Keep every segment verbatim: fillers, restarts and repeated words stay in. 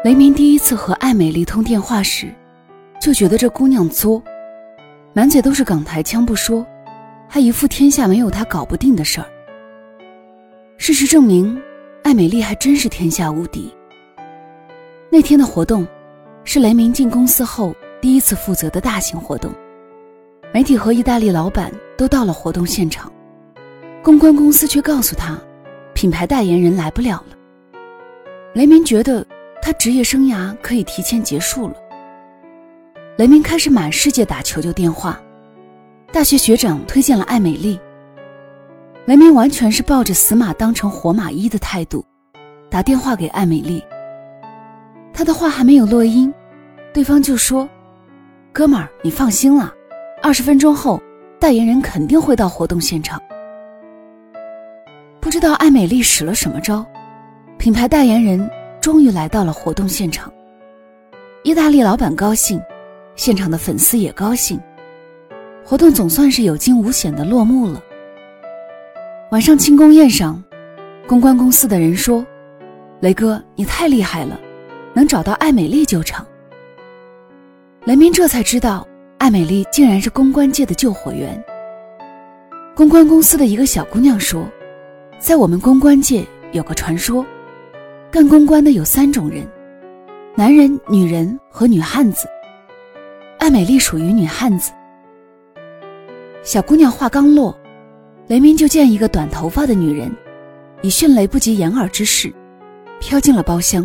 雷鸣第一次和艾美丽通电话时，就觉得这姑娘作，满嘴都是港台腔不说，还一副天下没有她搞不定的事儿。事实证明，艾美丽还真是天下无敌。那天的活动是雷鸣进公司后第一次负责的大型活动，媒体和意大利老板都到了活动现场，公关公司却告诉他，品牌代言人来不了了。雷鸣觉得他职业生涯可以提前结束了。雷鸣开始满世界打求救电话，大学学长推荐了艾美丽。雷鸣完全是抱着死马当成活马医的态度打电话给艾美丽。他的话还没有落音，对方就说，哥们儿，你放心啦，二十分钟后代言人肯定会到活动现场。不知道艾美丽使了什么招，品牌代言人终于来到了活动现场。意大利老板高兴，现场的粉丝也高兴，活动总算是有惊无险的落幕了。晚上庆功宴上，公关公司的人说，雷哥，你太厉害了，能找到艾美丽救场。雷鸣这才知道，艾美丽竟然是公关界的救火员。公关公司的一个小姑娘说，在我们公关界有个传说，干公关的有三种人，男人、女人和女汉子。艾美丽属于女汉子。小姑娘话刚落，雷鸣就见一个短头发的女人以迅雷不及掩耳之势飘进了包厢。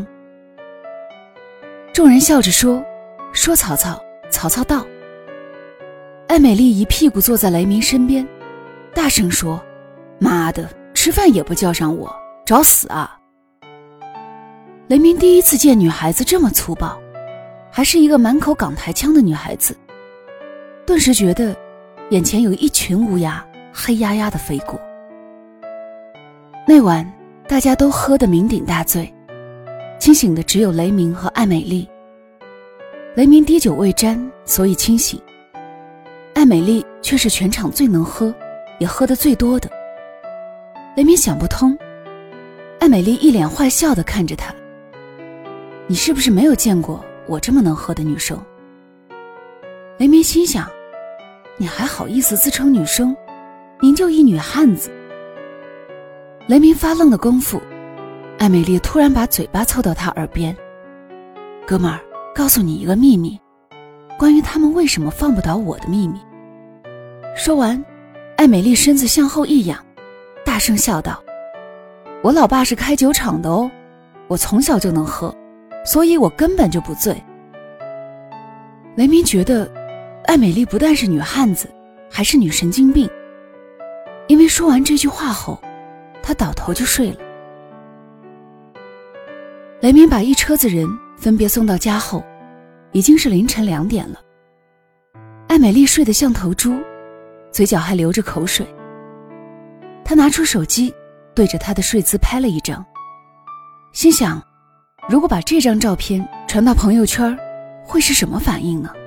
众人笑着说，说曹操，曹操到。艾美丽一屁股坐在雷鸣身边，大声说，妈的，吃饭也不叫上我，找死啊！雷鸣第一次见女孩子这么粗暴，还是一个满口港台腔的女孩子，顿时觉得眼前有一群乌鸦黑压压地飞过。那晚大家都喝得酩酊大醉，清醒的只有雷鸣和艾美丽。雷鸣滴酒未沾，所以清醒，艾美丽却是全场最能喝也喝得最多的。雷鸣想不通，艾美丽一脸坏笑地看着他，你是不是没有见过我这么能喝的女生？雷鸣心想，你还好意思自称女生，您就一女汉子。雷鸣发愣的功夫，艾美丽突然把嘴巴凑到他耳边，哥们儿，告诉你一个秘密，关于他们为什么放不倒我的秘密。说完，艾美丽身子向后一仰，大声笑道，我老爸是开酒厂的哦，我从小就能喝，所以我根本就不醉。雷鸣觉得艾美丽不但是女汉子，还是女神经病，因为说完这句话后，他倒头就睡了。雷鸣把一车子人分别送到家后，已经是凌晨两点了。艾美丽睡得像头猪，嘴角还流着口水。他拿出手机对着她的睡姿拍了一张，心想，如果把这张照片传到朋友圈，会是什么反应呢？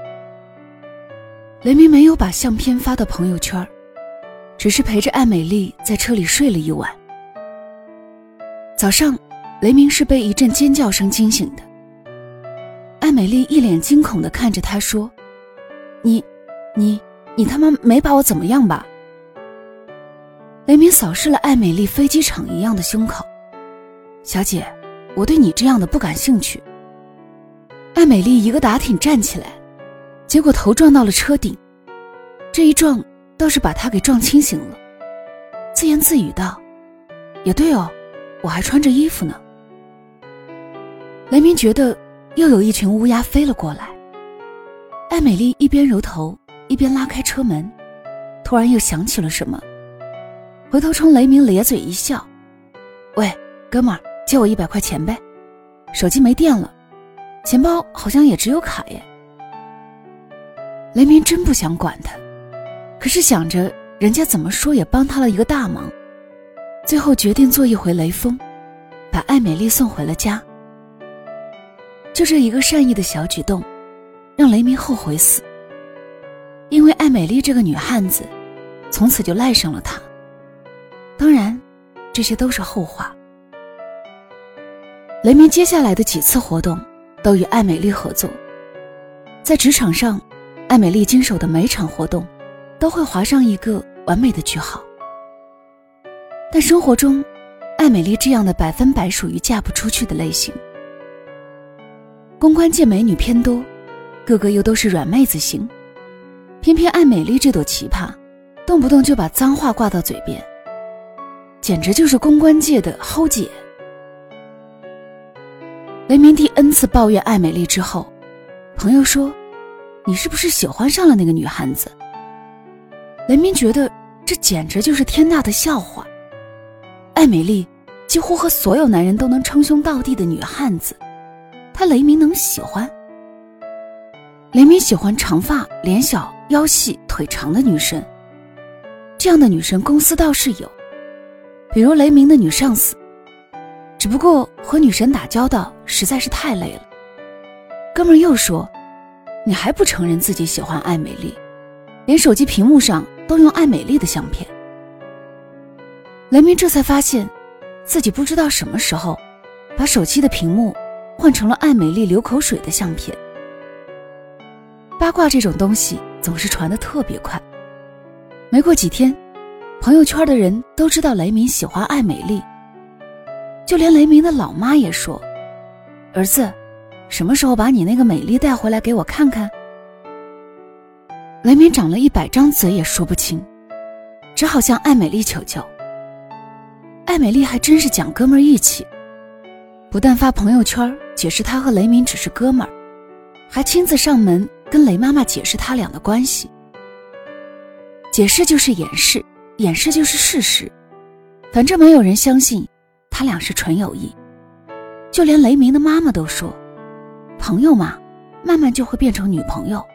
雷鸣没有把相片发到朋友圈，只是陪着艾美丽在车里睡了一晚。早上，雷鸣是被一阵尖叫声惊醒的。艾美丽一脸惊恐地看着他说，你你你他妈没把我怎么样吧？雷鸣扫视了艾美丽飞机场一样的胸口，小姐，我对你这样的不感兴趣。艾美丽一个打挺站起来，结果头撞到了车顶，这一撞倒是把她给撞清醒了，自言自语道，也对哦，我还穿着衣服呢。雷鸣觉得又有一群乌鸦飞了过来，艾美丽一边揉头一边拉开车门，突然又想起了什么，回头冲雷鸣咧嘴一笑，喂，哥们儿，借我一百块钱呗，手机没电了，钱包好像也只有卡耶。雷鸣真不想管他，可是想着人家怎么说也帮他了一个大忙，最后决定做一回雷锋，把艾美丽送回了家。就这一个善意的小举动，让雷鸣后悔死，因为艾美丽这个女汉子从此就赖上了他。当然这些都是后话。 雷鸣接下来的几次活动都与艾美丽合作。在职场上，艾美丽经手的每场活动都会划上一个完美的句号。但生活中，艾美丽这样的百分百属于嫁不出去的类型。公关界美女偏多，个个又都是软妹子型，偏偏艾美丽这朵奇葩动不动就把脏话挂到嘴边，简直就是公关界的齁姐。雷鸣第 N 次抱怨艾美丽之后，朋友说，你是不是喜欢上了那个女汉子？雷鸣觉得这简直就是天大的笑话。艾美丽几乎和所有男人都能称兄道弟的女汉子，他雷鸣能喜欢？雷鸣喜欢长发、脸小、腰细、腿长的女生，这样的女生公司倒是有，比如雷鸣的女上司，只不过和女神打交道实在是太累了。哥们儿又说，你还不承认自己喜欢艾美丽，连手机屏幕上都用艾美丽的相片。雷鸣这才发现自己不知道什么时候把手机的屏幕换成了艾美丽流口水的相片。八卦这种东西总是传得特别快，没过几天，朋友圈的人都知道雷鸣喜欢艾美丽，就连雷鸣的老妈也说，儿子，什么时候把你那个美丽带回来给我看看？雷鸣长了一百张嘴也说不清，只好向艾美丽求救。艾美丽还真是讲哥们儿义气，不但发朋友圈解释她和雷鸣只是哥们儿，还亲自上门跟雷妈妈解释他俩的关系。解释就是掩饰，掩饰就是事实，反正没有人相信他俩是纯友谊。就连雷鸣的妈妈都说，朋友嘛，慢慢就会变成女朋友。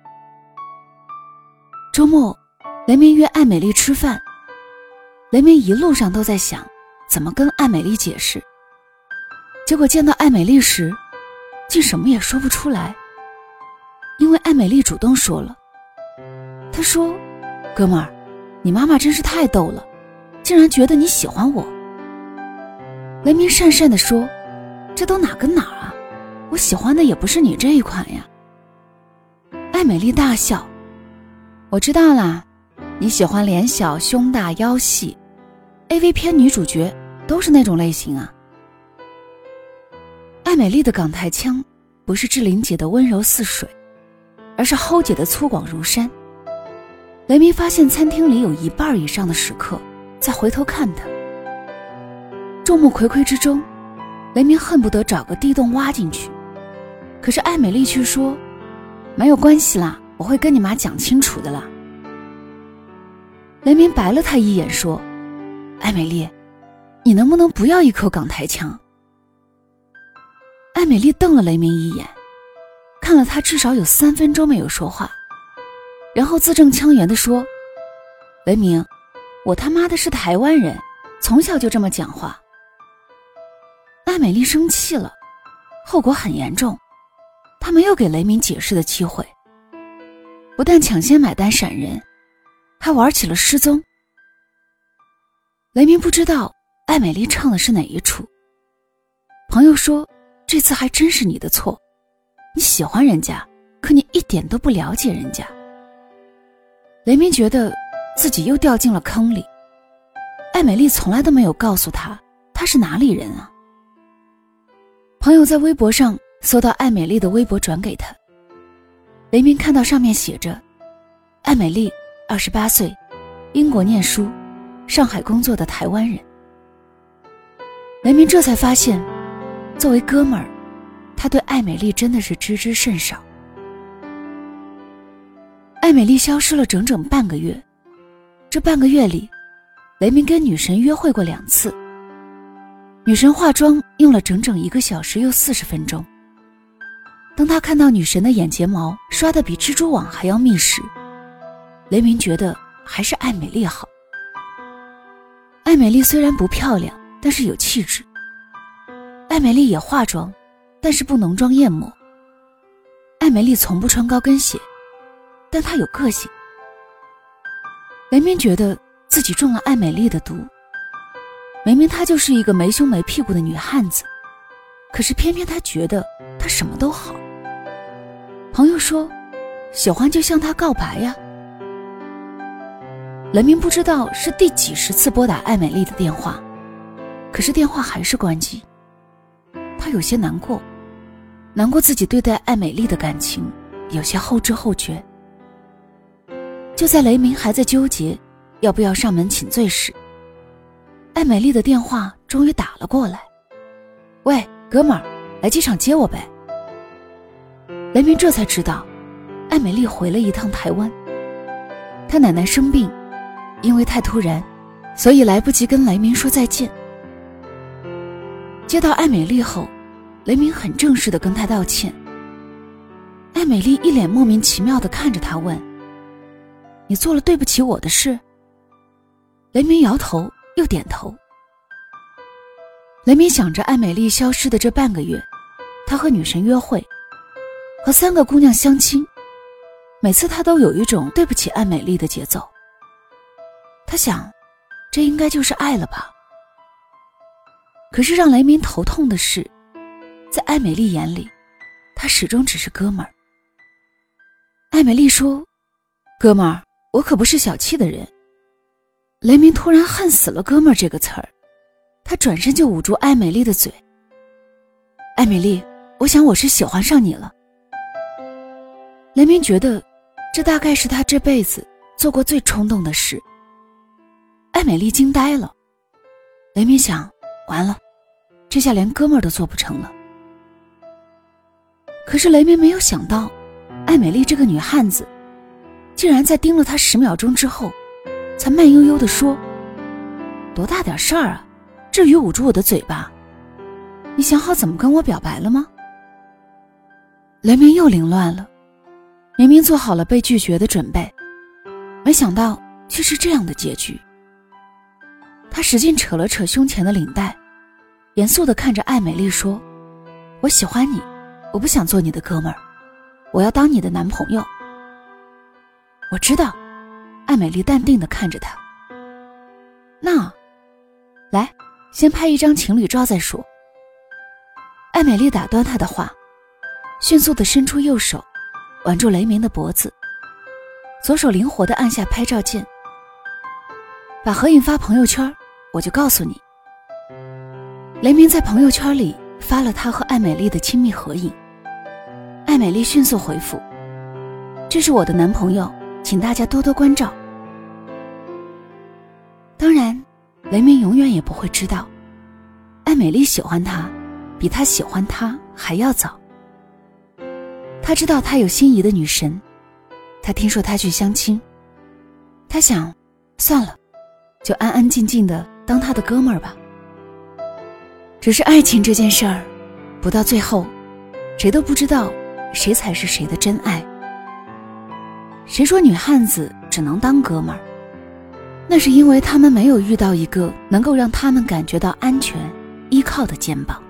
周末，雷鸣约艾美丽吃饭，雷鸣一路上都在想怎么跟艾美丽解释，结果见到艾美丽时竟什么也说不出来。因为艾美丽主动说了，她说，哥们儿，你妈妈真是太逗了，竟然觉得你喜欢我。雷鸣讪讪地说，这都哪跟哪啊，我喜欢的也不是你这一款呀。艾美丽大笑，我知道啦，你喜欢脸小胸大腰细， A V 片女主角都是那种类型啊。艾美丽的港台腔不是志玲姐的温柔似水，而是齁姐的粗犷如山。雷鸣发现餐厅里有一半以上的食客在回头看他，众目睽睽之中，雷鸣恨不得找个地洞挖进去，可是艾美丽却说，没有关系啦，我会跟你妈讲清楚的啦。雷鸣白了他一眼说，艾美丽，你能不能不要一口港台腔？艾美丽瞪了雷鸣一眼，看了他至少有三分钟没有说话，然后字正腔圆地说，雷鸣，我他妈的是台湾人，从小就这么讲话。艾美丽生气了，后果很严重，她没有给雷鸣解释的机会，不但抢先买单闪人，还玩起了失踪。雷鸣不知道艾美丽唱的是哪一出，朋友说，这次还真是你的错，你喜欢人家，可你一点都不了解人家。雷鸣觉得自己又掉进了坑里，艾美丽从来都没有告诉他她是哪里人啊。朋友在微博上搜到艾美丽的微博转给他，雷鸣看到上面写着，艾美丽二十八岁，英国念书，上海工作的台湾人。雷鸣这才发现，作为哥们儿，他对艾美丽真的是知之甚少。艾美丽消失了整整半个月，这半个月里，雷鸣跟女神约会过两次。女神化妆用了整整一个小时又四十分钟。当他看到女神的眼睫毛刷得比蜘蛛网还要密时，雷鸣觉得还是艾美丽好。艾美丽虽然不漂亮，但是有气质。艾美丽也化妆，但是不浓妆艳抹。艾美丽从不穿高跟鞋，但她有个性。雷鸣觉得自己中了艾美丽的毒，明明她就是一个没胸没屁股的女汉子， 可是偏偏他觉得他什么都好。朋友说，喜欢就向他告白呀。雷鸣不知道是第几十次拨打艾美丽的电话，可是电话还是关机。他有些难过，难过自己对待艾美丽的感情有些后知后觉。就在雷鸣还在纠结要不要上门请罪时，艾美丽的电话终于打了过来。喂，哥们儿，来机场接我呗。雷鸣这才知道，艾美丽回了一趟台湾。她奶奶生病，因为太突然，所以来不及跟雷鸣说再见。接到艾美丽后，雷鸣很正式地跟她道歉。艾美丽一脸莫名其妙地看着他问，你做了对不起我的事？雷鸣摇头又点头。雷鸣想着艾美丽消失的这半个月，他和女神约会，和三个姑娘相亲，每次他都有一种对不起艾美丽的节奏。他想，这应该就是爱了吧。可是让雷鸣头痛的是，在艾美丽眼里，他始终只是哥们儿。艾美丽说，哥们儿，我可不是小气的人。雷鸣突然恨死了哥们儿这个词儿，他转身就捂住艾美丽的嘴。艾美丽，我想我是喜欢上你了。雷鸣觉得这大概是他这辈子做过最冲动的事。艾美丽惊呆了。雷鸣想，完了，这下连哥们儿都做不成了。可是雷鸣没有想到，艾美丽这个女汉子竟然在盯了他十秒钟之后，才慢悠悠地说，多大点事儿啊，至于捂住我的嘴巴？你想好怎么跟我表白了吗？雷鸣又凌乱了，明明做好了被拒绝的准备，没想到却是这样的结局。他使劲扯了扯胸前的领带，严肃地看着艾美丽说，我喜欢你，我不想做你的哥们儿，我要当你的男朋友。我知道。艾美丽淡定地看着他。那，来，先拍一张情侣照再说。艾美丽打断他的话，迅速地伸出右手，挽住雷鸣的脖子，左手灵活地按下拍照键。把合影发朋友圈，我就告诉你。雷鸣在朋友圈里发了他和艾美丽的亲密合影。艾美丽迅速回复，这是我的男朋友，请大家多多关照。当然，雷鸣永远也不会知道，艾美丽喜欢他，比他喜欢他还要早。他知道他有心仪的女神，他听说他去相亲，他想，算了，就安安静静的当他的哥们儿吧。只是爱情这件事儿，不到最后，谁都不知道谁才是谁的真爱。谁说女汉子只能当哥们儿？那是因为他们没有遇到一个能够让他们感觉到安全、依靠的肩膀。